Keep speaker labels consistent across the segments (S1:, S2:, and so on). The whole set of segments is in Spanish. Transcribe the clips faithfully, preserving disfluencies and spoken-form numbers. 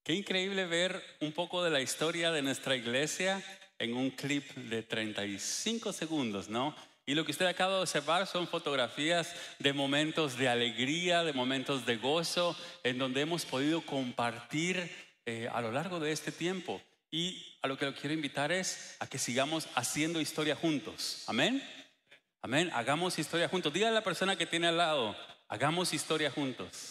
S1: Qué increíble ver un poco de la historia de nuestra iglesia en un clip de treinta y cinco segundos, ¿no? Y lo que usted acaba de observar son fotografías de momentos de alegría, de momentos de gozo, en donde hemos podido compartir eh, a lo largo de este tiempo. Y a lo que lo quiero invitar es a que sigamos haciendo historia juntos. Amén. Amén. Hagamos historia juntos. Dígale a la persona que tiene al lado, hagamos historia juntos.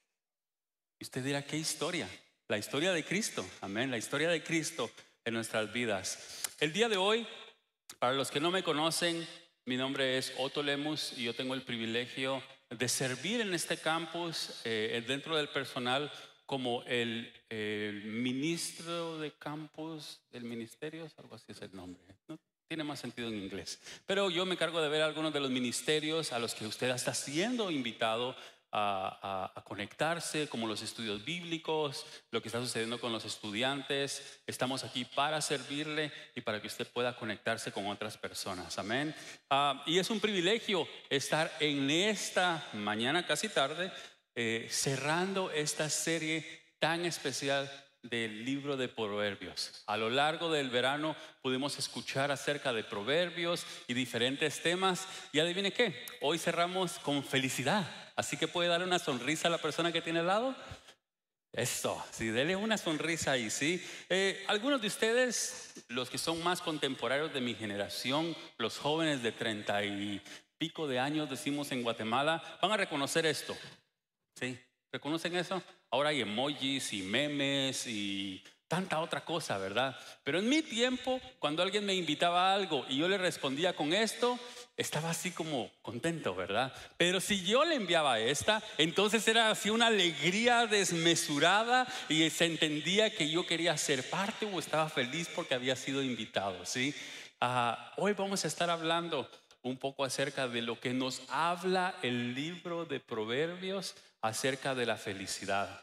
S1: Y usted dirá, ¿qué historia? La historia de Cristo. Amén. La historia de Cristo en nuestras vidas. El día de hoy, para los que no me conocen, mi nombre es Otto Lemus y yo tengo el privilegio de servir en este campus eh, dentro del personal como el, el ministro de campus del ministerio, algo así es el nombre, ¿no? Tiene más sentido en inglés. Pero yo me encargo de ver algunos de los ministerios a los que usted está siendo invitado A, a, a conectarse, como los estudios bíblicos, lo que está sucediendo con los estudiantes. Estamos aquí para servirle y para que usted pueda conectarse con otras personas. Amén. Uh, y es un privilegio estar en esta mañana casi tarde eh, cerrando esta serie tan especial del libro de Proverbios. A lo largo del verano pudimos escuchar acerca de proverbios y diferentes temas. Y adivine qué, hoy cerramos con felicidad. Así que puede darle una sonrisa a la persona que tiene al lado. Eso, sí, dele una sonrisa ahí, sí. Eh, algunos de ustedes, los que son más contemporáneos de mi generación, los jóvenes de treinta y pico de años, decimos en Guatemala, van a reconocer esto. ¿Sí? ¿Reconocen eso? Ahora hay emojis y memes y tanta otra cosa, ¿verdad? Pero en mi tiempo, cuando alguien me invitaba a algo y yo le respondía con esto, estaba así como contento, ¿verdad? Pero si yo le enviaba esta, entonces era así una alegría desmesurada y se entendía que yo quería ser parte o estaba feliz porque había sido invitado, ¿sí? Uh, hoy vamos a estar hablando un poco acerca de lo que nos habla el libro de Proverbios acerca de la felicidad.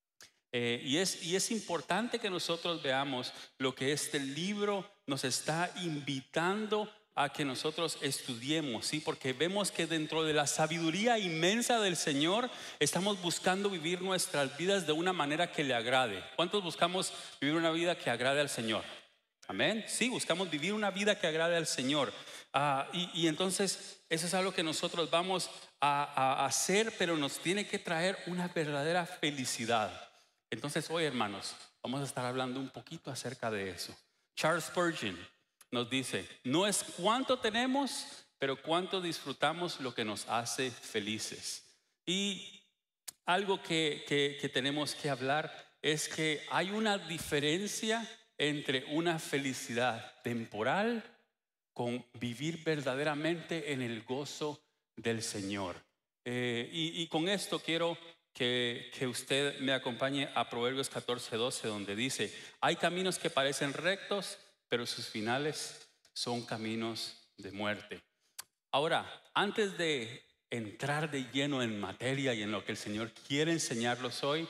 S1: Eh, y, es, y es importante que nosotros veamos lo que este libro nos está invitando a que nosotros estudiemos, ¿sí? Porque vemos que dentro de la sabiduría inmensa del Señor estamos buscando vivir nuestras vidas de una manera que le agrade. ¿Cuántos buscamos vivir una vida que agrade al Señor? Amén. Sí, buscamos vivir una vida que agrade al Señor. Uh, y, y entonces eso es algo que nosotros vamos a, a hacer, pero nos tiene que traer una verdadera felicidad. Entonces hoy, hermanos, vamos a estar hablando un poquito acerca de eso. Charles Spurgeon nos dice, no es cuánto tenemos, pero cuánto disfrutamos lo que nos hace felices. Y algo que, que, que tenemos que hablar es que hay una diferencia entre una felicidad temporal con vivir verdaderamente en el gozo del Señor. Eh, y, y con esto quiero que, que usted me acompañe a Proverbios catorce doce, donde dice, hay caminos que parecen rectos, pero sus finales son caminos de muerte. Ahora, antes de entrar de lleno en materia y en lo que el Señor quiere enseñarlos hoy,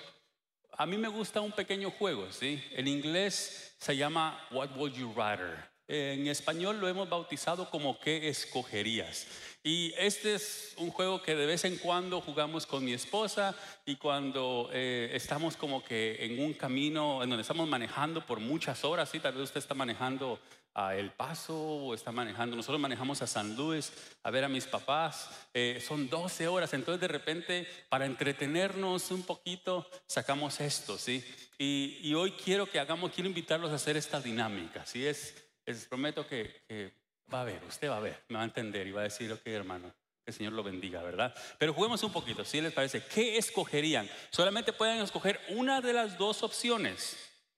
S1: a mí me gusta un pequeño juego, ¿sí? En inglés se llama What Would You Rather. En español lo hemos bautizado como ¿qué escogerías? Y este es un juego que de vez en cuando jugamos con mi esposa y cuando eh, estamos como que en un camino en donde estamos manejando por muchas horas, ¿sí? Tal vez usted está manejando a El Paso o está manejando, nosotros manejamos a San Luis a ver a mis papás, eh, son doce horas, entonces de repente para entretenernos un poquito sacamos esto, ¿sí? Y, y hoy quiero que hagamos, quiero invitarlos a hacer esta dinámica, ¿sí? Es, les prometo que, que va a ver, usted va a ver, me va a entender y va a decir, ok, hermano, que el Señor lo bendiga, ¿verdad? Pero juguemos un poquito, ¿sí les parece? ¿Qué escogerían? Solamente pueden escoger una de las dos opciones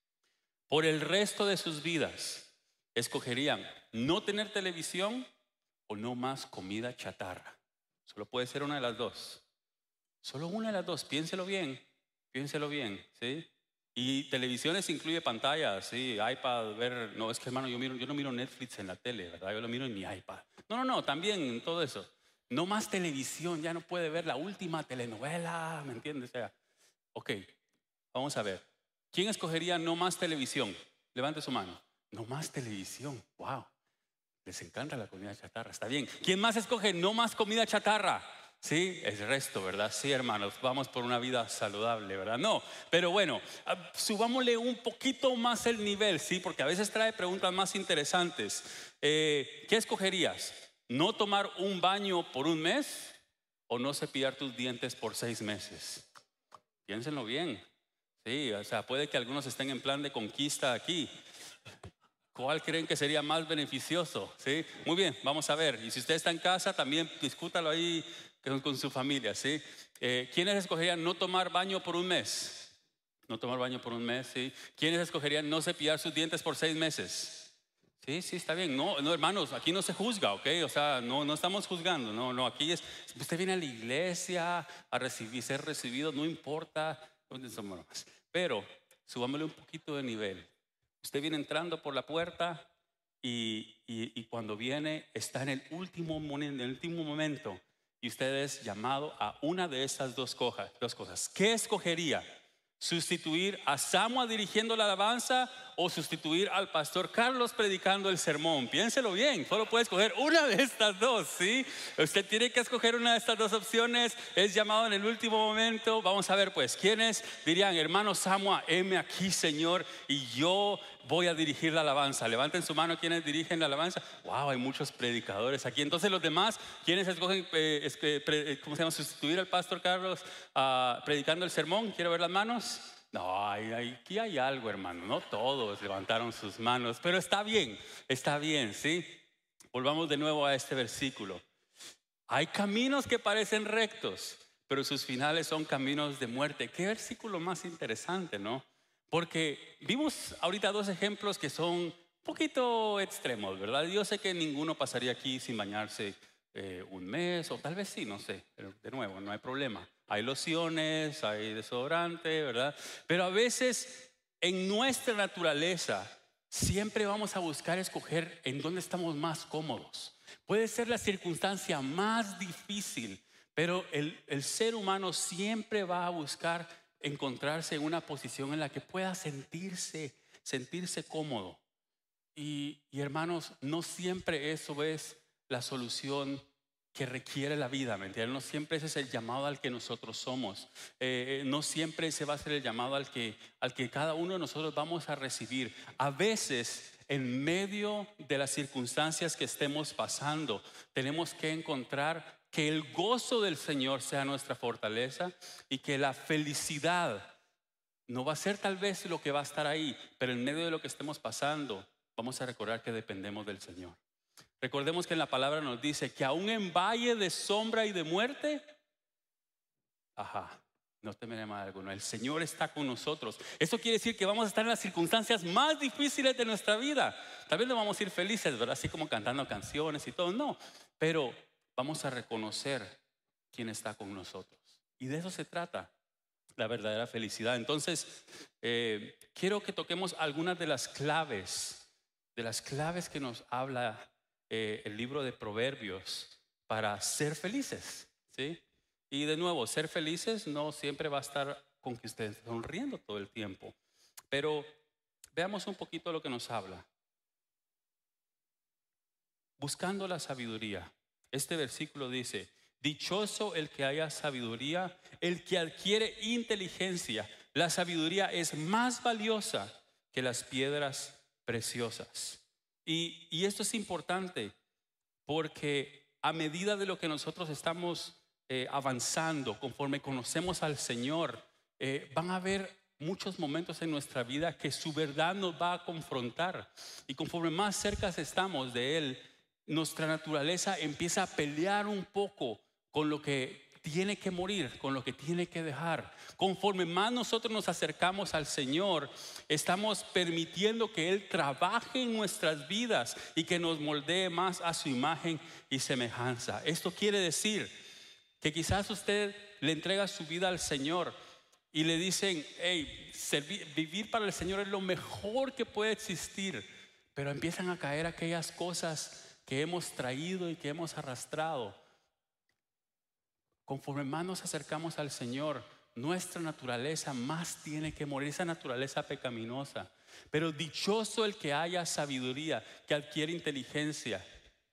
S1: por el resto de sus vidas. Escogerían no tener televisión o no más comida chatarra. Solo puede ser una de las dos. Solo una de las dos, piénselo bien, piénselo bien, ¿sí? Y televisiones incluye pantallas, sí, iPad, ver, no, es que hermano, yo, miro, yo no miro Netflix en la tele, ¿verdad? Yo lo miro en mi iPad. No, no, no, también todo eso. No más televisión, ya no puede ver la última telenovela, ¿me entiendes? O sea, ok, vamos a ver. ¿Quién escogería no más televisión? Levante su mano. No más televisión, wow. Les encanta la comida chatarra, está bien. ¿Quién más escoge no más comida chatarra? Sí, el resto, ¿verdad? Sí, hermanos, vamos por una vida saludable, ¿verdad? No, pero bueno, ah, subámosle un poquito más el nivel, ¿sí? Porque a veces trae preguntas más interesantes. Eh, ¿qué escogerías? ¿No tomar un baño por un mes o no cepillar tus dientes por seis meses? Piénsenlo bien. Sí, o sea, puede que algunos estén en plan de conquista aquí. ¿Cuál creen que sería más beneficioso? ¿Sí? Muy bien, vamos a ver. Y si usted está en casa, también discútalo ahí con, con su familia. ¿Sí? Eh, ¿Quiénes escogerían no tomar baño por un mes? No tomar baño por un mes, ¿sí? ¿Quiénes escogerían no cepillar sus dientes por seis meses? Sí, sí, está bien. No, no, hermanos, aquí no se juzga, ¿ok? O sea, no, no estamos juzgando. No, no, aquí es, usted viene a la iglesia a recibir, ser recibido, no importa. Pero subámosle un poquito de nivel. Usted viene entrando por la puerta y, y, y cuando viene está en el último, en el último momento y usted es llamado a una de esas dos cosas, dos cosas. ¿Qué escogería? ¿Sustituir a Samuel dirigiendo la alabanza o sustituir al pastor Carlos predicando el sermón? Piénselo bien, solo puede escoger una de estas dos, ¿sí? Usted tiene que escoger una de estas dos opciones. Es llamado en el último momento. Vamos a ver pues, ¿quiénes dirían, hermano Samuel, heme aquí, Señor, y yo voy a dirigir la alabanza? Levanten su mano quienes dirigen la alabanza. Wow, hay muchos predicadores aquí. Entonces los demás, ¿quiénes escogen, eh, es que, pre, ¿cómo se llama? Sustituir al pastor Carlos uh, predicando el sermón. Quiero ver las manos. No, hay, hay, aquí hay algo, hermano. No todos levantaron sus manos, pero está bien, está bien, ¿sí? Volvamos de nuevo a este versículo. Hay caminos que parecen rectos, pero sus finales son caminos de muerte. Qué versículo más interesante, ¿no? Porque vimos ahorita dos ejemplos que son un poquito extremos, ¿verdad? Yo sé que ninguno pasaría aquí sin bañarse eh, un mes, o tal vez sí, no sé, pero de nuevo, no hay problema. Hay lociones, hay desodorante, ¿verdad? Pero a veces en nuestra naturaleza siempre vamos a buscar escoger en dónde estamos más cómodos. Puede ser la circunstancia más difícil, pero el, el ser humano siempre va a buscar encontrarse en una posición en la que pueda sentirse, sentirse cómodo. Y, y hermanos, no siempre eso es la solución que requiere la vida, ¿me entienden? No siempre ese es el llamado al que nosotros somos. Eh, no siempre ese va a ser el llamado al que, al que cada uno de nosotros vamos a recibir. A veces, en medio de las circunstancias que estemos pasando, tenemos que encontrar que el gozo del Señor sea nuestra fortaleza y que la felicidad no va a ser tal vez lo que va a estar ahí, pero en medio de lo que estemos pasando, vamos a recordar que dependemos del Señor. Recordemos que en la palabra nos dice que aún en valle de sombra y de muerte, ajá, no temeré mal alguno, el Señor está con nosotros. Eso quiere decir que vamos a estar en las circunstancias más difíciles de nuestra vida. Tal vez no vamos a ir felices, ¿verdad? Así como cantando canciones y todo, no. Pero vamos a reconocer quién está con nosotros. Y de eso se trata la verdadera felicidad. Entonces, eh, quiero que toquemos algunas de las claves, de las claves que nos habla eh, el libro de Proverbios para ser felices, ¿sí? Y de nuevo, ser felices no siempre va a estar con que ustedes sonriendo todo el tiempo. Pero veamos un poquito lo que nos habla. Buscando la sabiduría. Este versículo dice: dichoso el que haya sabiduría, el que adquiere inteligencia. La sabiduría es más valiosa que las piedras preciosas. Y, y esto es importante porque a medida de lo que nosotros estamos eh, avanzando, conforme conocemos al Señor, eh, van a haber muchos momentos en nuestra vida que su verdad nos va a confrontar. Y conforme más cerca estamos de Él, nuestra naturaleza empieza a pelear un poco con lo que tiene que morir, con lo que tiene que dejar. Conforme más nosotros nos acercamos al Señor, estamos permitiendo que Él trabaje en nuestras vidas y que nos moldee más a su imagen y semejanza. Esto quiere decir que quizás usted le entrega su vida al Señor y le dicen: hey, servir, vivir para el Señor es lo mejor que puede existir. Pero empiezan a caer aquellas cosas que hemos traído y que hemos arrastrado. Conforme más nos acercamos al Señor, nuestra naturaleza más tiene que morir, esa naturaleza pecaminosa. Pero dichoso el que haya sabiduría, que adquiere inteligencia.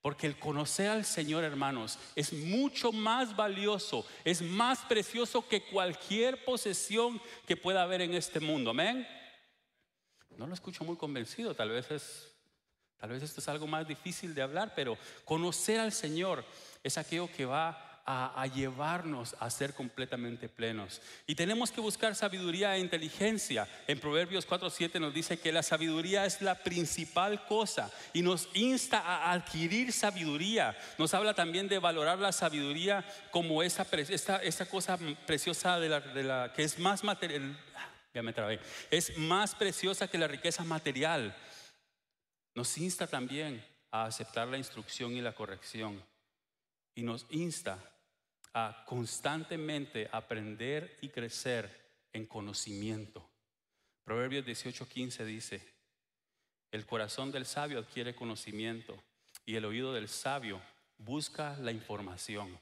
S1: Porque el conocer al Señor, hermanos, es mucho más valioso, es más precioso que cualquier posesión que pueda haber en este mundo. Amén. No lo escucho muy convencido, tal vez es, tal vez esto es algo más difícil de hablar, pero conocer al Señor es aquello que va a, a llevarnos a ser completamente plenos. Y tenemos que buscar sabiduría e inteligencia. En Proverbios cuatro siete nos dice que la sabiduría es la principal cosa y nos insta a adquirir sabiduría. Nos habla también de valorar la sabiduría como esta, esta, esta cosa preciosa de la, de la, que es más material. Ya me trabé. Es más preciosa que la riqueza material. Nos insta también a aceptar la instrucción y la corrección. Y nos insta a constantemente aprender y crecer en conocimiento. Proverbios dieciocho quince dice: el corazón del sabio adquiere conocimiento y el oído del sabio busca la información.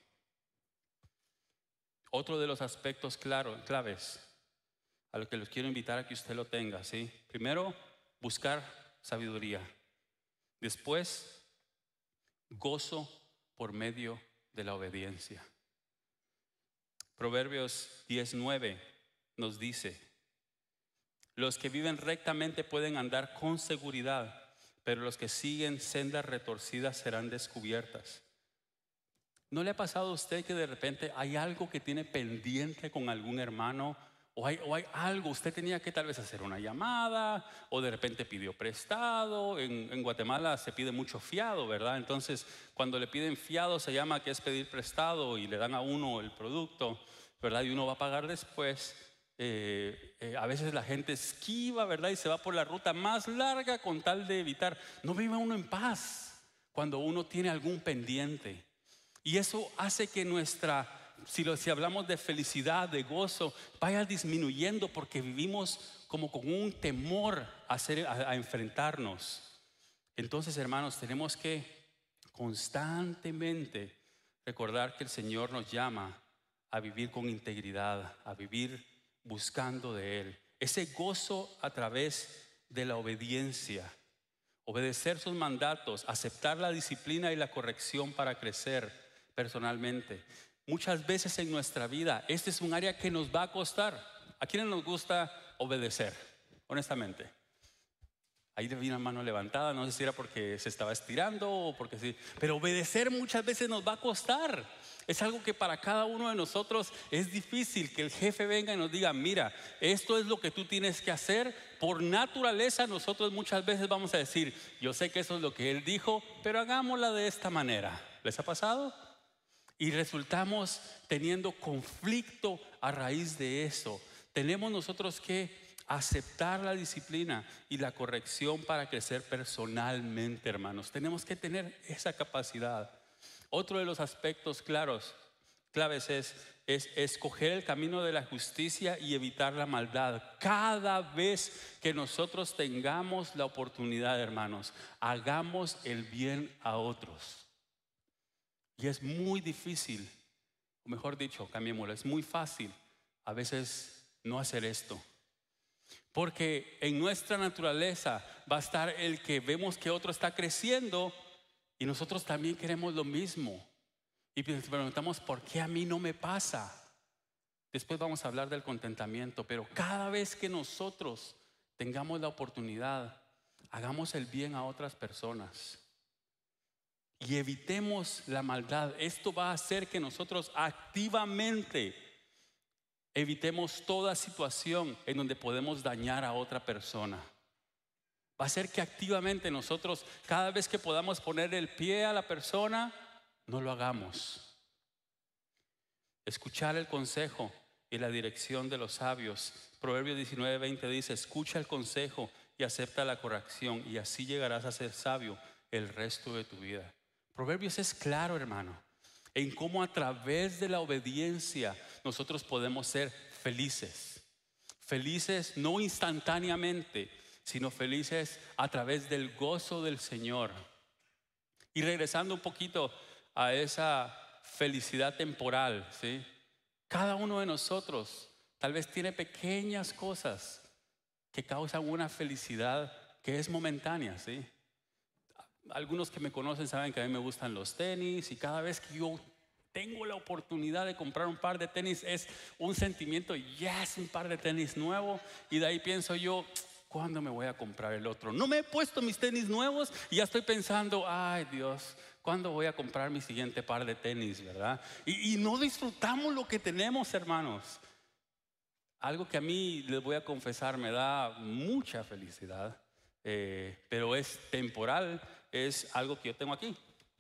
S1: Otro de los aspectos claro, claves a lo que los quiero invitar a que usted lo tenga, ¿sí? Primero, buscar sabiduría. Después, gozo por medio de la obediencia. Proverbios diez nueve nos dice: los que viven rectamente pueden andar con seguridad, pero los que siguen sendas retorcidas serán descubiertas. ¿No le ha pasado a usted que de repente hay algo que tiene pendiente con algún hermano? O hay, o hay algo, usted tenía que tal vez hacer una llamada, o de repente pidió prestado. En, en Guatemala se pide mucho fiado, ¿verdad? Entonces, cuando le piden fiado, se llama que es pedir prestado y le dan a uno el producto, ¿verdad? Y uno va a pagar después. Eh, eh, a veces la gente esquiva, ¿verdad? Y se va por la ruta más larga con tal de evitar. No vive uno en paz cuando uno tiene algún pendiente. Y eso hace que nuestra, si, lo, si hablamos de felicidad, de gozo, vaya disminuyendo porque vivimos como con un temor a, hacer, a, a enfrentarnos. Entonces, hermanos, tenemos que constantemente recordar que el Señor nos llama a vivir con integridad, a vivir buscando de Él. Ese gozo a través de la obediencia, obedecer sus mandatos, aceptar la disciplina y la corrección para crecer personalmente. Muchas veces en nuestra vida este es un área que nos va a costar. ¿A quiénes nos gusta obedecer? Honestamente, ahí vi una mano levantada, no sé si era porque se estaba estirando o porque sí, pero obedecer muchas veces nos va a costar. Es algo que para cada uno de nosotros es difícil, que el jefe venga y nos diga: mira, esto es lo que tú tienes que hacer. Por naturaleza nosotros muchas veces vamos a decir: yo sé que eso es lo que él dijo, pero hagámosla de esta manera. ¿Les ha pasado? Y resultamos teniendo conflicto a raíz de eso. Tenemos nosotros que aceptar la disciplina y la corrección para crecer personalmente, hermanos. Tenemos que tener esa capacidad. Otro de los aspectos claros, claves es, es escoger el camino de la justicia y evitar la maldad. Cada vez que nosotros tengamos la oportunidad, hermanos, hagamos el bien a otros. Y es muy difícil, o mejor dicho, cambiémoslo, es muy fácil a veces no hacer esto. Porque en nuestra naturaleza va a estar el que vemos que otro está creciendo y nosotros también queremos lo mismo. Y preguntamos: ¿por qué a mí no me pasa? Después vamos a hablar del contentamiento, pero cada vez que nosotros tengamos la oportunidad, hagamos el bien a otras personas. Y evitemos la maldad. Esto va a hacer que nosotros activamente evitemos toda situación en donde podemos dañar a otra persona. Va a hacer que activamente nosotros, cada vez que podamos poner el pie a la persona, no lo hagamos. Escuchar el consejo y la dirección de los sabios. Proverbios diecinueve veinte dice: escucha el consejo y acepta la corrección, y así llegarás a ser sabio el resto de tu vida. Proverbios es claro, hermano, en cómo a través de la obediencia nosotros podemos ser felices. Felices no instantáneamente, sino felices a través del gozo del Señor. Y regresando un poquito a esa felicidad temporal, ¿sí? Cada uno de nosotros tal vez tiene pequeñas cosas que causan una felicidad que es momentánea, ¿sí? algunos que me conocen saben que a mí me gustan los tenis y cada vez que yo tengo la oportunidad de comprar un par de tenis es un sentimiento, ya es un par de tenis nuevo, y de ahí pienso yo, ¿cuándo me voy a comprar el otro? No me he puesto mis tenis nuevos y ya estoy pensando, ay Dios, ¿cuándo voy a comprar mi siguiente par de tenis, verdad? Y, y no disfrutamos lo que tenemos, hermanos. Algo que a mí, les voy a confesar, me da mucha felicidad, eh, pero es temporal, es algo que yo tengo aquí.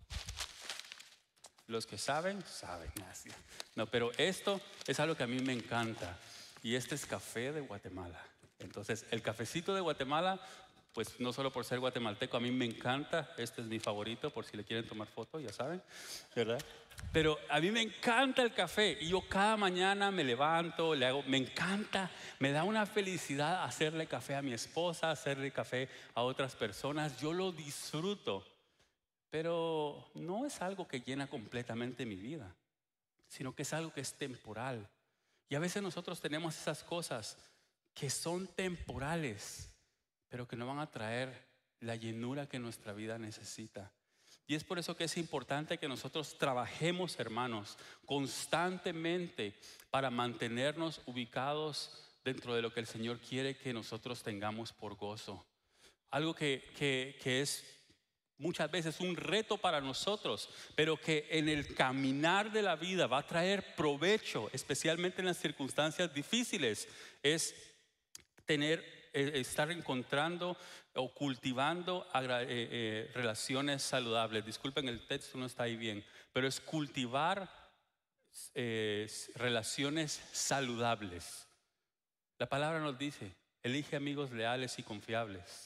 S1: Los que saben, saben. Así. No, pero esto es algo que a mí me encanta. Y este es café de Guatemala. Entonces, el cafecito de Guatemala, pues no solo por ser guatemalteco, a mí me encanta. Este es mi favorito, por si le quieren tomar foto, ya saben, ¿verdad? Pero a mí me encanta el café. Y yo cada mañana me levanto, le hago, me encanta, me da una felicidad hacerle café a mi esposa, hacerle café a otras personas. Yo lo disfruto. Pero no es algo que llena completamente mi vida, sino que es algo que es temporal. Y a veces nosotros tenemos esas cosas que son temporales, pero que no van a traer la llenura que nuestra vida necesita. Y es por eso que es importante que nosotros trabajemos, hermanos, constantemente para mantenernos ubicados dentro de lo que el Señor quiere que nosotros tengamos por gozo. Algo que, que, que es muchas veces un reto para nosotros, pero que en el caminar de la vida va a traer provecho, especialmente en las circunstancias difíciles, es tener, eh, estar encontrando o cultivando eh, eh, relaciones saludables. Disculpen, el texto no está ahí bien, pero es cultivar eh, relaciones saludables. La palabra nos dice, elige amigos leales y confiables.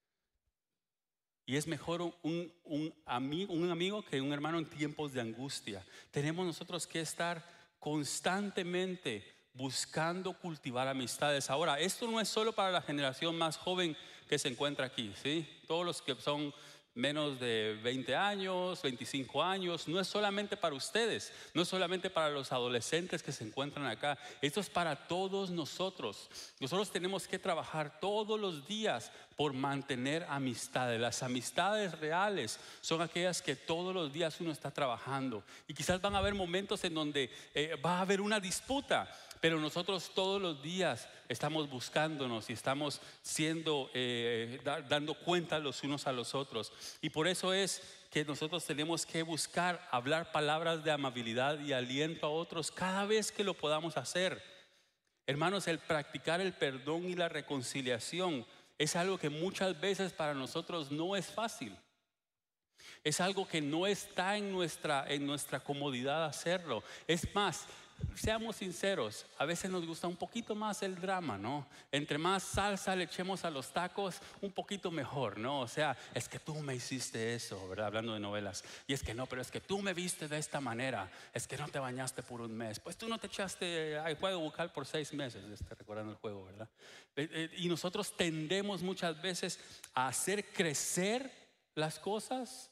S1: Y es mejor un, un, un, amigo, un amigo que un hermano en tiempos de angustia. Tenemos nosotros que estar constantemente buscando cultivar amistades. Ahora, esto no es solo para la generación más joven que se encuentra aquí, ¿sí? Todos los que son menos de veinte años, veinticinco años, no es solamente para ustedes, no es solamente para los adolescentes que se encuentran acá, esto es para todos nosotros. Nosotros tenemos que trabajar todos los días por mantener amistades. Las amistades reales son aquellas que todos los días uno está trabajando, y quizás van a haber momentos en donde eh, va a haber una disputa, pero nosotros todos los días estamos buscándonos y estamos siendo, eh, da, dando cuenta los unos a los otros. Y por eso es que nosotros tenemos que buscar hablar palabras de amabilidad y aliento a otros cada vez que lo podamos hacer. Hermanos, el practicar el perdón y la reconciliación es algo que muchas veces para nosotros no es fácil. Es algo que no está en nuestra, en nuestra comodidad hacerlo. Es más, seamos sinceros, a veces nos gusta un poquito más el drama, ¿no? Entre más salsa le echemos a los tacos, un poquito mejor, ¿no? O sea, es que tú me hiciste eso, ¿verdad? Hablando de novelas. Y es que no, pero es que tú me viste de esta manera. Es que no te bañaste por un mes. Pues tú no te echaste al juego bucal por seis meses. Estoy recordando el juego, ¿verdad? Y nosotros tendemos muchas veces a hacer crecer las cosas,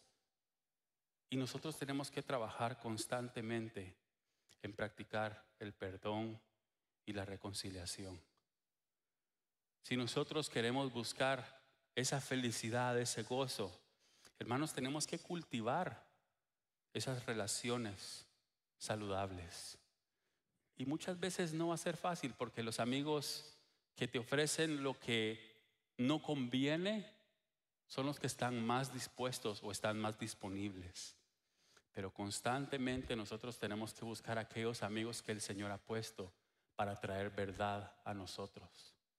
S1: y nosotros tenemos que trabajar constantemente en practicar el perdón y la reconciliación. Si nosotros queremos buscar esa felicidad, ese gozo, hermanos, tenemos que cultivar esas relaciones saludables. Y muchas veces no va a ser fácil, porque los amigos que te ofrecen lo que no conviene son los que están más dispuestos o están más disponibles. Pero constantemente nosotros tenemos que buscar aquellos amigos que el Señor ha puesto para traer verdad a nosotros.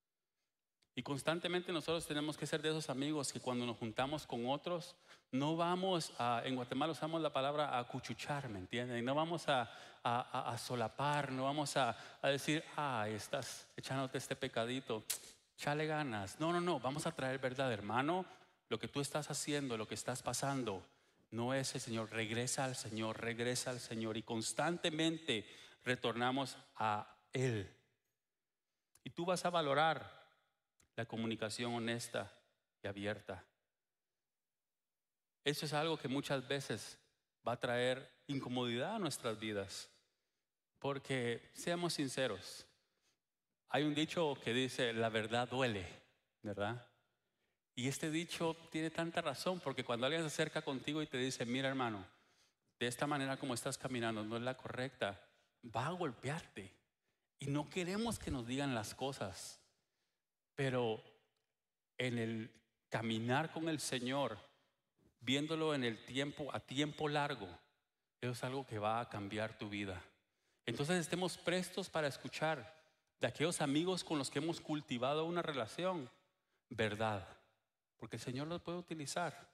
S1: Y constantemente nosotros tenemos que ser de esos amigos que cuando nos juntamos con otros, no vamos a, en Guatemala usamos la palabra acuchuchar, ¿me entienden? No vamos a, a, a solapar, no vamos a, a decir, ah, estás echándote este pecadito, échale ganas. No, no, no, vamos a traer verdad, hermano. Lo que tú estás haciendo, lo que estás pasando, no es el Señor. Regresa al Señor, regresa al Señor, y constantemente retornamos a Él. Y tú vas a valorar la comunicación honesta y abierta. Eso es algo que muchas veces va a traer incomodidad a nuestras vidas, porque seamos sinceros, hay un dicho que dice, la verdad duele, ¿verdad? Y este dicho tiene tanta razón, porque cuando alguien se acerca contigo y te dice, mira hermano, de esta manera como estás caminando no es la correcta, va a golpearte. Y no queremos que nos digan las cosas, pero en el caminar con el Señor, viéndolo en el tiempo, a tiempo largo, eso es algo que va a cambiar tu vida. Entonces estemos prestos para escuchar de aquellos amigos con los que hemos cultivado una relación, verdad, porque el Señor los puede utilizar.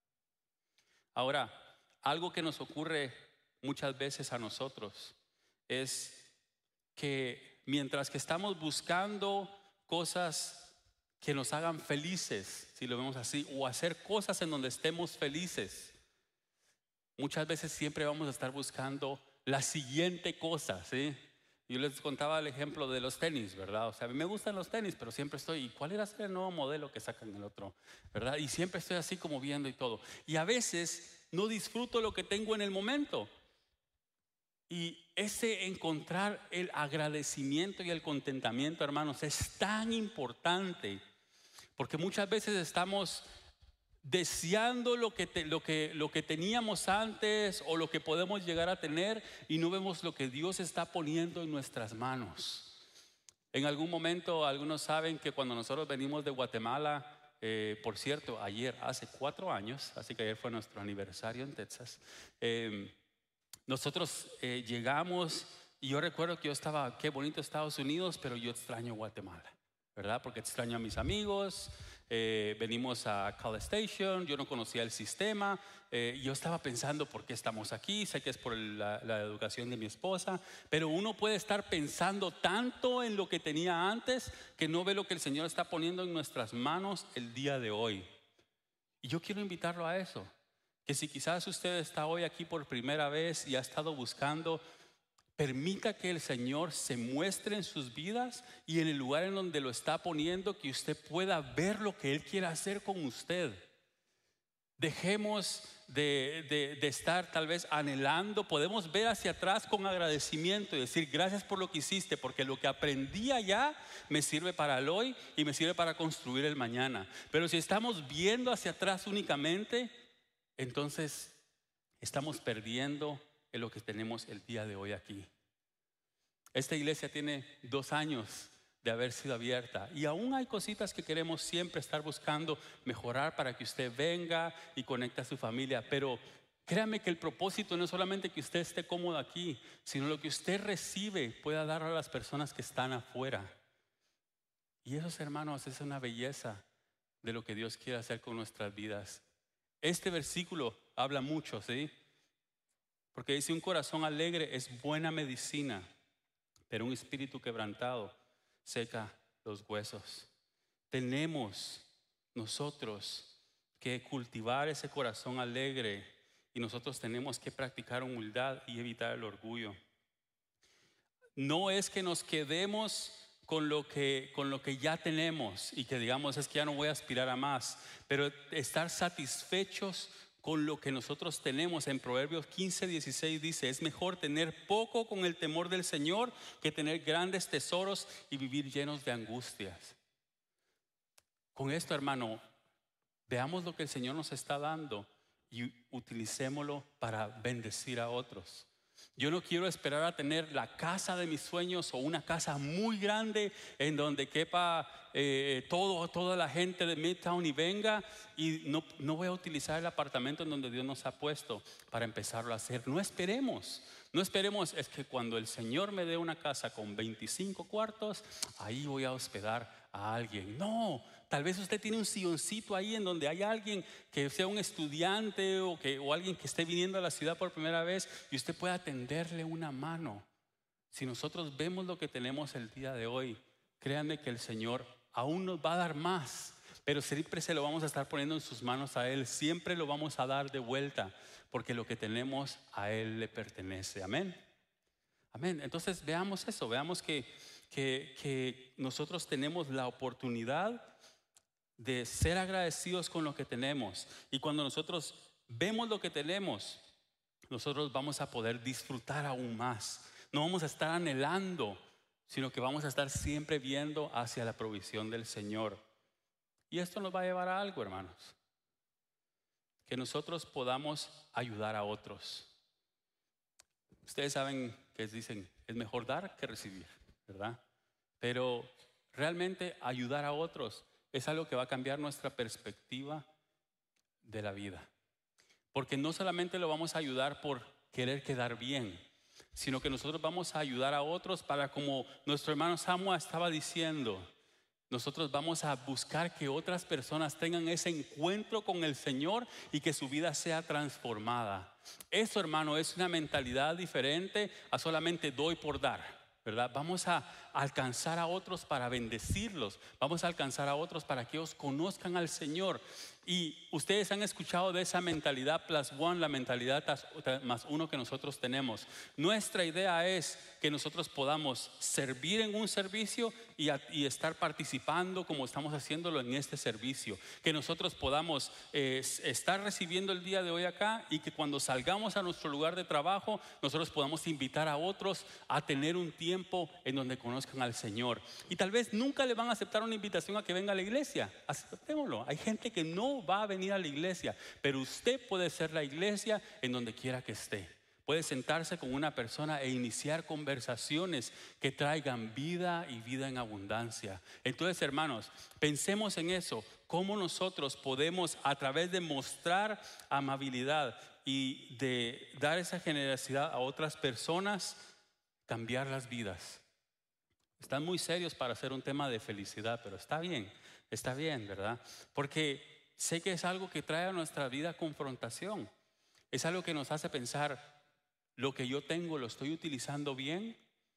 S1: Ahora, algo que nos ocurre muchas veces a nosotros es que mientras que estamos buscando cosas que nos hagan felices, si lo vemos así, o hacer cosas en donde estemos felices, muchas veces siempre vamos a estar buscando la siguiente cosa, ¿sí? Yo les contaba el ejemplo de los tenis, ¿verdad? O sea, a mí me gustan los tenis, pero siempre estoy, ¿y cuál era el nuevo modelo que sacan el otro? ¿Verdad? Y siempre estoy así como viendo y todo. Y a veces no disfruto lo que tengo en el momento. Y ese encontrar el agradecimiento y el contentamiento, hermanos, es tan importante, porque muchas veces estamos deseando lo que, te, lo, que, lo que teníamos antes o lo que podemos llegar a tener y no vemos lo que Dios está poniendo en nuestras manos. En algún momento, algunos saben que cuando nosotros venimos de Guatemala, eh, por cierto, ayer, hace cuatro años, así que ayer fue nuestro aniversario en Texas, eh, nosotros eh, llegamos y yo recuerdo que yo estaba, qué bonito Estados Unidos, pero yo extraño Guatemala, ¿verdad? Porque extraño a mis amigos. Eh, venimos a College Station, yo no conocía el sistema, eh, yo estaba pensando por qué estamos aquí, sé que es por la, la educación de mi esposa, pero uno puede estar pensando tanto en lo que tenía antes que no ve lo que el Señor está poniendo en nuestras manos el día de hoy. Y yo quiero invitarlo a eso, que si quizás usted está hoy aquí por primera vez y ha estado buscando, permita que el Señor se muestre en sus vidas y en el lugar en donde lo está poniendo, que usted pueda ver lo que Él quiere hacer con usted. Dejemos de, de, de estar tal vez anhelando, podemos ver hacia atrás con agradecimiento y decir gracias por lo que hiciste, porque lo que aprendí allá me sirve para el hoy y me sirve para construir el mañana. Pero si estamos viendo hacia atrás únicamente, entonces estamos perdiendo en lo que tenemos el día de hoy aquí. Esta iglesia tiene dos años de haber sido abierta y aún hay cositas que queremos siempre estar buscando mejorar para que usted venga y conecte a su familia, pero créame que el propósito no es solamente que usted esté cómodo aquí, sino lo que usted recibe pueda dar a las personas que están afuera. Y eso, hermanos, es una belleza de lo que Dios quiere hacer con nuestras vidas. Este versículo habla mucho, ¿sí? Porque dice: un corazón alegre es buena medicina, pero un espíritu quebrantado seca los huesos. Tenemos nosotros que cultivar ese corazón alegre y nosotros tenemos que practicar humildad y evitar el orgullo. No es que nos quedemos con lo que, con lo que ya tenemos y que digamos es que ya no voy a aspirar a más, pero estar satisfechos con lo que nosotros tenemos. En Proverbios quince dieciséis dice: es mejor tener poco con el temor del Señor que tener grandes tesoros y vivir llenos de angustias. Con esto, hermano, veamos lo que el Señor nos está dando y utilicémoslo para bendecir a otros. Yo no quiero esperar a tener la casa de mis sueños o una casa muy grande en donde quepa eh, todo, toda la gente de Midtown y venga, y no, no voy a utilizar el apartamento en donde Dios nos ha puesto para empezarlo a hacer. No esperemos, no esperemos es que cuando el Señor me dé una casa con veinticinco cuartos, ahí voy a hospedar a alguien. No, tal vez usted tiene un silloncito ahí en donde hay alguien que sea un estudiante o, que, o alguien que esté viniendo a la ciudad por primera vez y usted pueda tenderle una mano. Si nosotros vemos lo que tenemos el día de hoy, créanme que el Señor aún nos va a dar más, pero siempre se lo vamos a estar poniendo en sus manos a Él. Siempre lo vamos a dar de vuelta, porque lo que tenemos a Él le pertenece. Amén. Amén. Entonces veamos eso, veamos que, que, que nosotros tenemos la oportunidad de ser agradecidos con lo que tenemos. Y cuando nosotros vemos lo que tenemos, nosotros vamos a poder disfrutar aún más. No vamos a estar anhelando, sino que vamos a estar siempre viendo hacia la provisión del Señor. Y esto nos va a llevar a algo, hermanos, que nosotros podamos ayudar a otros. Ustedes saben que dicen, es mejor dar que recibir, ¿verdad? Pero realmente ayudar a otros es algo que va a cambiar nuestra perspectiva de la vida. Porque no solamente lo vamos a ayudar por querer quedar bien, sino que nosotros vamos a ayudar a otros para, como nuestro hermano Samuel estaba diciendo, nosotros vamos a buscar que otras personas tengan ese encuentro con el Señor y que su vida sea transformada. Eso, hermano, es una mentalidad diferente a solamente doy por dar, ¿verdad? Vamos a alcanzar a otros para bendecirlos. Vamos a alcanzar a otros para que ellos conozcan al Señor. Y ustedes han escuchado de esa mentalidad plus one, la mentalidad más uno que nosotros tenemos. Nuestra idea es que nosotros podamos servir en un servicio y, a, y estar participando como estamos haciéndolo en este servicio. Que nosotros podamos eh, estar recibiendo el día de hoy acá y que cuando salgamos a nuestro lugar de trabajo nosotros podamos invitar a otros a tener un tiempo en donde conozcan al Señor. Y tal vez nunca le van a aceptar una invitación a que venga a la iglesia. Aceptémoslo. Hay gente que no va a venir a la iglesia, pero usted puede ser la iglesia en donde quiera que esté. Puede sentarse con una persona e iniciar conversaciones que traigan vida y vida en abundancia. Entonces, hermanos, pensemos en eso, cómo nosotros podemos, a través de mostrar amabilidad y de dar esa generosidad a otras personas, cambiar las vidas. Están muy serios para hacer un tema de felicidad, pero está bien, está bien, ¿verdad? Porque sé que es algo que trae a nuestra vida confrontación. Es algo que nos hace pensar, lo que yo tengo lo estoy utilizando bien,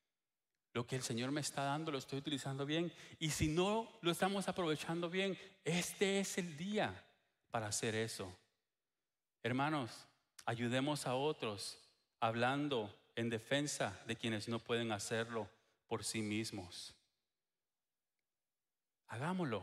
S1: lo que el Señor me está dando lo estoy utilizando bien, y si no lo estamos aprovechando bien, este es el día para hacer eso. Hermanos, ayudemos a otros hablando en defensa de quienes no pueden hacerlo por sí mismos. Hagámoslo.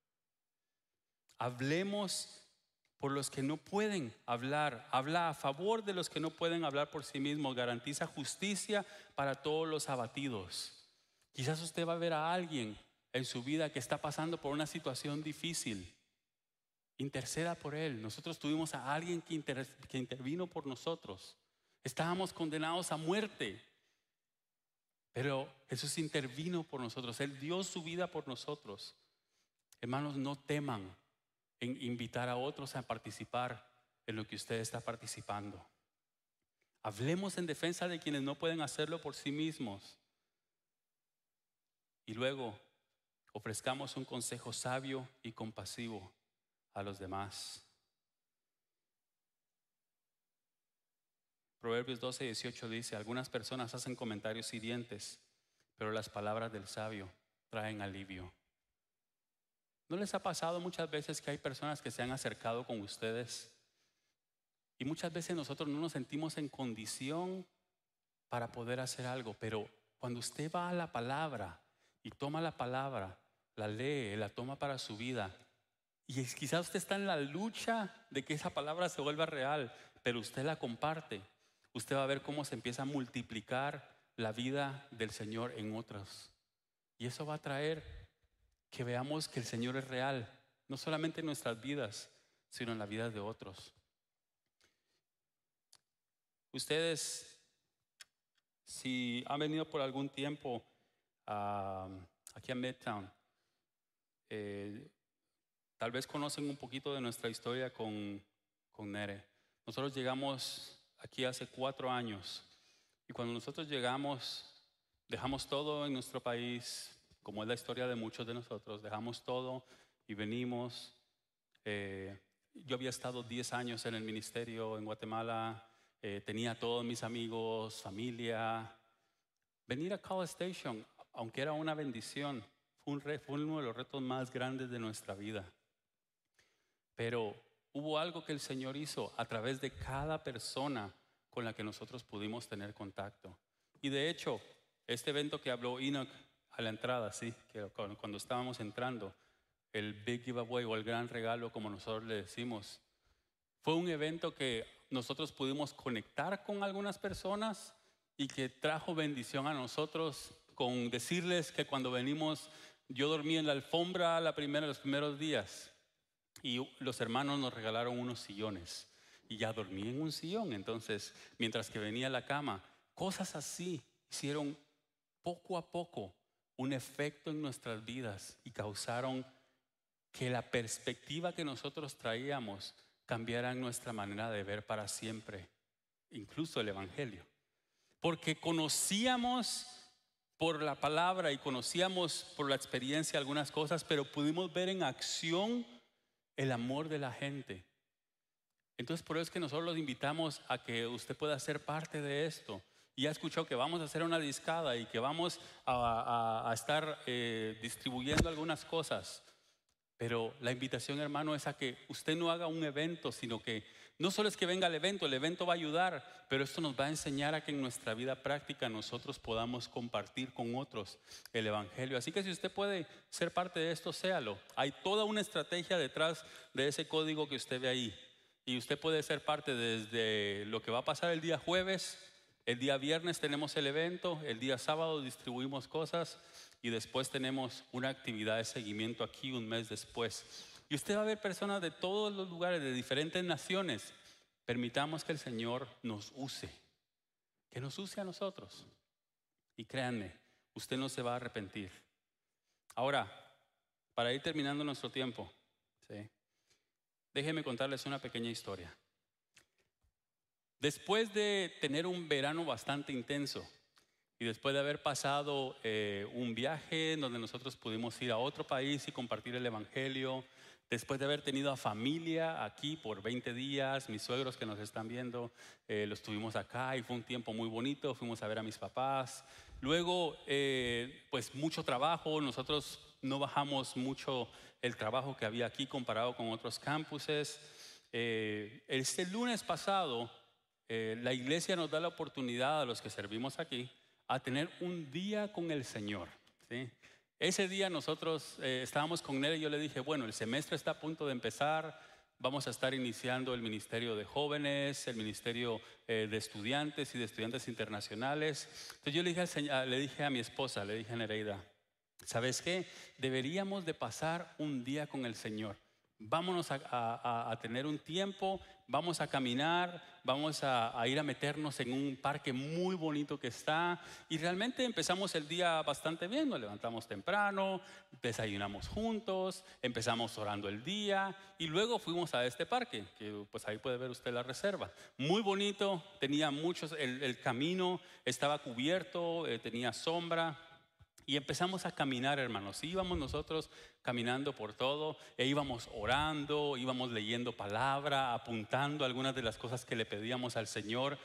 S1: Hablemos por los que no pueden hablar. Habla a favor de los que no pueden hablar por sí mismos. Garantiza justicia para todos los abatidos. Quizás usted va a ver a alguien en su vida que está pasando por una situación difícil. Interceda por él. Nosotros tuvimos a alguien que, inter, que intervino por nosotros. Estábamos condenados a muerte, pero Jesús intervino por nosotros. Él dio su vida por nosotros. Hermanos, no teman en invitar a otros a participar en lo que usted está participando. Hablemos en defensa de quienes no pueden hacerlo por sí mismos. Y luego ofrezcamos un consejo sabio y compasivo a los demás. Proverbios doce, dieciocho dice: algunas personas hacen comentarios hirientes, pero las palabras del sabio traen alivio. ¿No les ha pasado muchas veces que hay personas que se han acercado con ustedes y muchas veces nosotros no nos sentimos en condición para poder hacer algo? Pero cuando usted va a la palabra y toma la palabra, la lee, la toma para su vida, y quizás usted está en la lucha de que esa palabra se vuelva real, pero usted la comparte, usted va a ver cómo se empieza a multiplicar la vida del Señor en otros. Y eso va a traer que veamos que el Señor es real, no solamente en nuestras vidas, sino en la vida de otros. Ustedes, si han venido por algún tiempo uh, aquí a Midtown, eh, tal vez conocen un poquito de nuestra historia con, con Nere. Nosotros llegamos aquí hace cuatro años y cuando nosotros llegamos, dejamos todo en nuestro país. Como es la historia de muchos de nosotros, dejamos todo y venimos. Eh, yo había estado diez años en el ministerio en Guatemala, eh, tenía todos mis amigos, familia. Venir a College Station, aunque era una bendición, fue, un re, fue uno de los retos más grandes de nuestra vida. Pero hubo algo que el Señor hizo a través de cada persona con la que nosotros pudimos tener contacto. Y de hecho, este evento que habló Enoch a la entrada, sí, que cuando estábamos entrando, el Big Giveaway o el gran regalo, como nosotros le decimos, fue un evento que nosotros pudimos conectar con algunas personas y que trajo bendición a nosotros con decirles que cuando venimos Yo dormí en la alfombra la primera, los primeros días y los hermanos nos regalaron unos sillones y ya dormí en un sillón. Entonces, mientras que venía a la cama, cosas así hicieron poco a poco un efecto en nuestras vidas y causaron que la perspectiva que nosotros traíamos cambiara nuestra manera de ver para siempre, incluso el Evangelio. Porque conocíamos por la palabra y conocíamos por la experiencia algunas cosas, pero pudimos ver en acción el amor de la gente. Entonces por eso es que nosotros los invitamos a que usted pueda ser parte de esto. Y ha escuchado que vamos a hacer una discada y que vamos a, a, a estar eh, distribuyendo algunas cosas. Pero la invitación, hermano, es a que usted no haga un evento, sino que no solo es que venga el evento, el evento va a ayudar, pero esto nos va a enseñar a que en nuestra vida práctica nosotros podamos compartir con otros el Evangelio. Así que si usted puede ser parte de esto, séalo. Hay toda una estrategia detrás de ese código que usted ve ahí. Y usted puede ser parte desde lo que va a pasar el día jueves. El día viernes tenemos el evento, el día sábado distribuimos cosas y después tenemos una actividad de seguimiento aquí un mes después. Y usted va a ver personas de todos los lugares, de diferentes naciones. Permitamos que el Señor nos use, que nos use a nosotros. Y créanme, usted no se va a arrepentir. Ahora, para ir terminando nuestro tiempo, ¿sí? Déjenme contarles una pequeña historia. Después de tener un verano bastante intenso y después de haber pasado eh, un viaje en donde nosotros pudimos ir a otro país y compartir el Evangelio, después de haber tenido a familia aquí por veinte días, mis suegros que nos están viendo, eh, los tuvimos acá y fue un tiempo muy bonito, fuimos a ver a mis papás. Luego, eh, pues mucho trabajo, nosotros no bajamos mucho el trabajo que había aquí comparado con otros campuses. Eh, este lunes pasado, Eh, la iglesia nos da la oportunidad a los que servimos aquí a tener un día con el Señor, ¿sí? Ese día nosotros eh, estábamos con Nere y yo le dije, bueno, el semestre está a punto de empezar, vamos a estar iniciando el ministerio de jóvenes, el ministerio eh, de estudiantes y de estudiantes internacionales. Entonces yo le dije, al señor, le dije a mi esposa, le dije a Nereida, ¿sabes qué? Deberíamos de pasar un día con el Señor. Vámonos a, a, a tener un tiempo, vamos a caminar, vamos a, a ir a meternos en un parque muy bonito que está. Y realmente empezamos el día bastante bien, nos levantamos temprano, desayunamos juntos, empezamos orando el día y luego fuimos a este parque, que pues ahí puede ver usted la reserva. Muy bonito, tenía muchos, el, el camino estaba cubierto, eh, tenía sombra. Y empezamos a caminar, hermanos. Íbamos nosotros caminando por todo, e íbamos orando, íbamos leyendo palabra, apuntando algunas de las cosas que le pedíamos al Señor.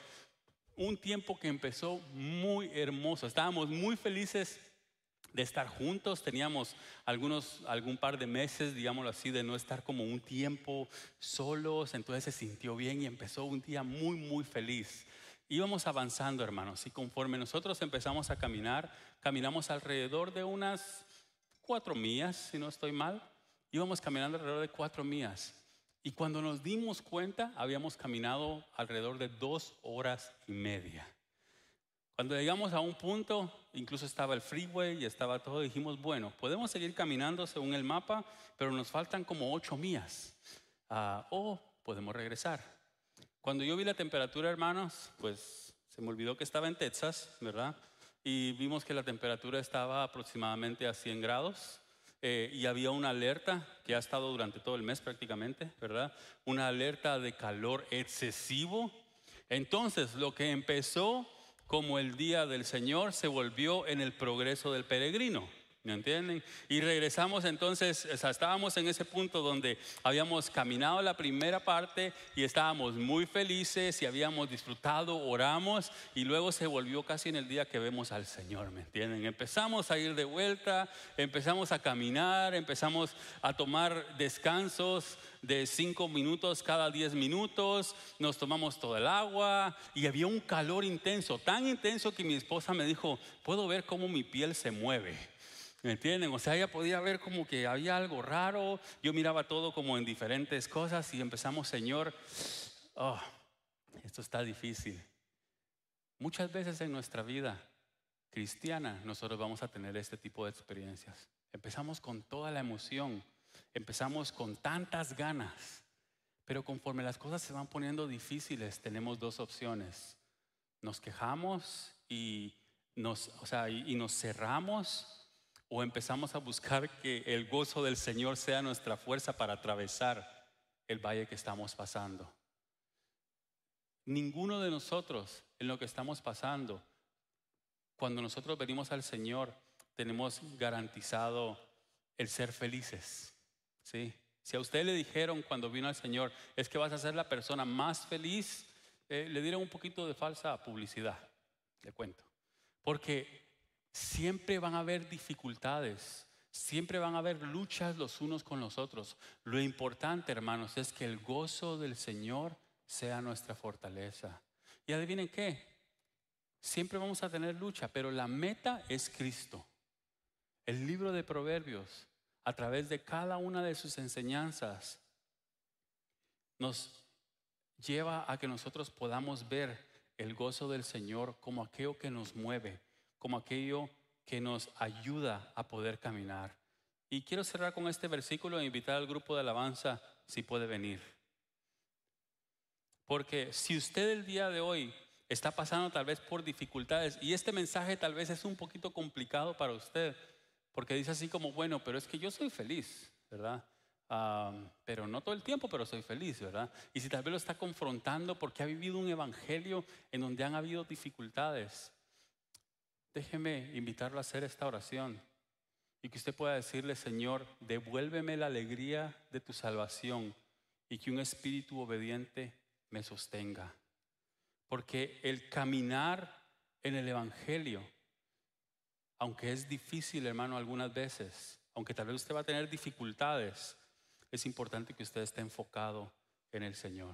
S1: Un tiempo que empezó muy hermoso. Estábamos muy felices de estar juntos. Teníamos algunos, algún par de meses, digámoslo así, de no estar como un tiempo solos. Entonces se sintió bien y empezó un día muy, muy feliz. Íbamos avanzando, hermanos, y conforme nosotros empezamos a caminar, caminamos alrededor de unas cuatro millas, si no estoy mal. Íbamos caminando alrededor de cuatro millas. Y cuando nos dimos cuenta, habíamos caminado alrededor de dos horas y media. Cuando llegamos a un punto, incluso estaba el freeway y estaba todo, dijimos, bueno, podemos seguir caminando según el mapa, pero nos faltan como ocho millas. Uh, o podemos regresar. Cuando yo vi la temperatura, hermanos, pues se me olvidó que estaba en Texas, ¿verdad? Y vimos que la temperatura estaba aproximadamente a cien grados eh, y había una alerta que ha estado durante todo el mes prácticamente, ¿verdad? Una alerta de calor excesivo. Entonces, lo que empezó como el día del Señor se volvió en el progreso del peregrino. ¿Me entienden? Y regresamos entonces, o sea, estábamos en ese punto donde habíamos caminado la primera parte y estábamos muy felices y habíamos disfrutado, oramos y luego se volvió casi en el día que vemos al Señor, ¿me entienden? Empezamos a ir de vuelta, empezamos a caminar, empezamos a tomar descansos de cinco minutos cada diez minutos, nos tomamos todo el agua y había un calor intenso, tan intenso que mi esposa me dijo, puedo ver cómo mi piel se mueve. ¿Me entienden? O sea, ella podía ver como que había algo raro. Yo miraba todo como en diferentes cosas y empezamos, Señor, oh, esto está difícil. Muchas veces en nuestra vida cristiana nosotros vamos a tener este tipo de experiencias. Empezamos con toda la emoción, empezamos con tantas ganas, pero conforme las cosas se van poniendo difíciles, tenemos dos opciones. Nos quejamos y nos, o sea, y, y nos cerramos, o empezamos a buscar que el gozo del Señor sea nuestra fuerza para atravesar el valle que estamos pasando. Ninguno de nosotros en lo que estamos pasando, cuando nosotros venimos al Señor, tenemos garantizado el ser felices, ¿sí? Si a usted le dijeron cuando vino al Señor, es que vas a ser la persona más feliz, eh, le dieron un poquito de falsa publicidad, le cuento. Porque siempre van a haber dificultades, siempre van a haber luchas los unos con los otros. Lo importante, hermanos, es que el gozo del Señor sea nuestra fortaleza. Y adivinen qué, siempre vamos a tener lucha, pero la meta es Cristo. El libro de Proverbios, a través de cada una de sus enseñanzas, nos lleva a que nosotros podamos ver el gozo del Señor como aquello que nos mueve, como aquello que nos ayuda a poder caminar. Y quiero cerrar con este versículo e invitar al grupo de alabanza si puede venir. Porque si usted el día de hoy está pasando tal vez por dificultades, y este mensaje tal vez es un poquito complicado para usted, porque dice así como, bueno, pero es que yo soy feliz, ¿verdad? Um, pero no todo el tiempo, pero soy feliz, ¿verdad? Y si tal vez lo está confrontando porque ha vivido un evangelio en donde han habido dificultades, déjeme invitarlo a hacer esta oración y que usted pueda decirle, Señor, devuélveme la alegría de tu salvación y que un espíritu obediente me sostenga. Porque el caminar en el evangelio, aunque es difícil, hermano, algunas veces, aunque tal vez usted va a tener dificultades, es importante que usted esté enfocado en el Señor.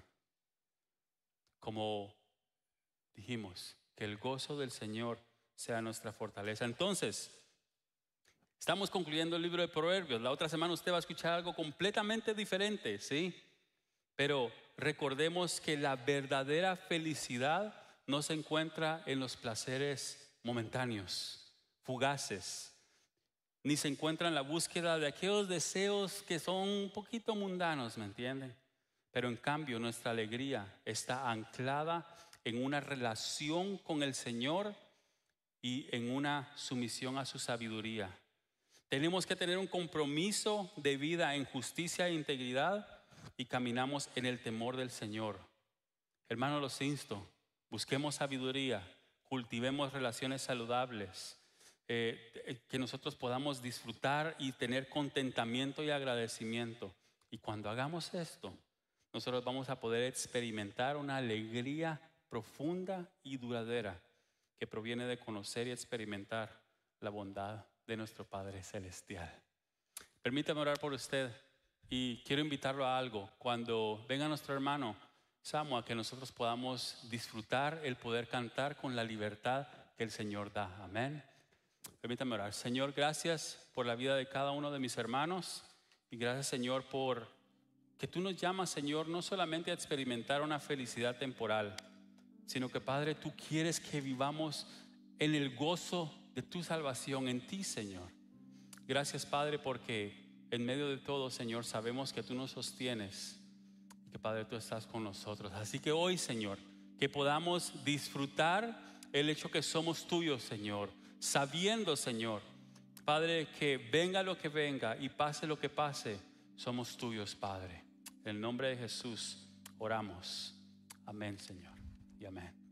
S1: Como dijimos, que el gozo del Señor sea nuestra fortaleza. Entonces, estamos concluyendo el libro de Proverbios. La otra semana usted va a escuchar algo completamente diferente, ¿sí? Pero recordemos que la verdadera felicidad no se encuentra en los placeres momentáneos, fugaces, ni se encuentra en la búsqueda de aquellos deseos que son un poquito mundanos, ¿me entienden? Pero en cambio nuestra alegría está anclada en una relación con el Señor y en una sumisión a su sabiduría. Tenemos que tener un compromiso de vida en justicia e integridad y caminamos en el temor del Señor. Hermanos, los insto, busquemos sabiduría, cultivemos relaciones saludables, eh, que nosotros podamos disfrutar y tener contentamiento y agradecimiento. Y cuando hagamos esto, nosotros vamos a poder experimentar una alegría profunda y duradera que proviene de conocer y experimentar la bondad de nuestro Padre Celestial. Permítame orar por usted y quiero invitarlo a algo. Cuando venga nuestro hermano Samu, a que nosotros podamos disfrutar el poder cantar con la libertad que el Señor da. Amén. Permítame orar. Señor, gracias por la vida de cada uno de mis hermanos y gracias, Señor, por que tú nos llamas, Señor, no solamente a experimentar una felicidad temporal, sino que, Padre, tú quieres que vivamos en el gozo de tu salvación en ti, Señor. Gracias, Padre, porque en medio de todo, Señor, sabemos que tú nos sostienes y que, Padre, tú estás con nosotros. Así que hoy, Señor, que podamos disfrutar el hecho que somos tuyos, Señor, sabiendo, Señor, Padre, que venga lo que venga y pase lo que pase, somos tuyos, Padre. En el nombre de Jesús oramos. Amén, Señor, y amén.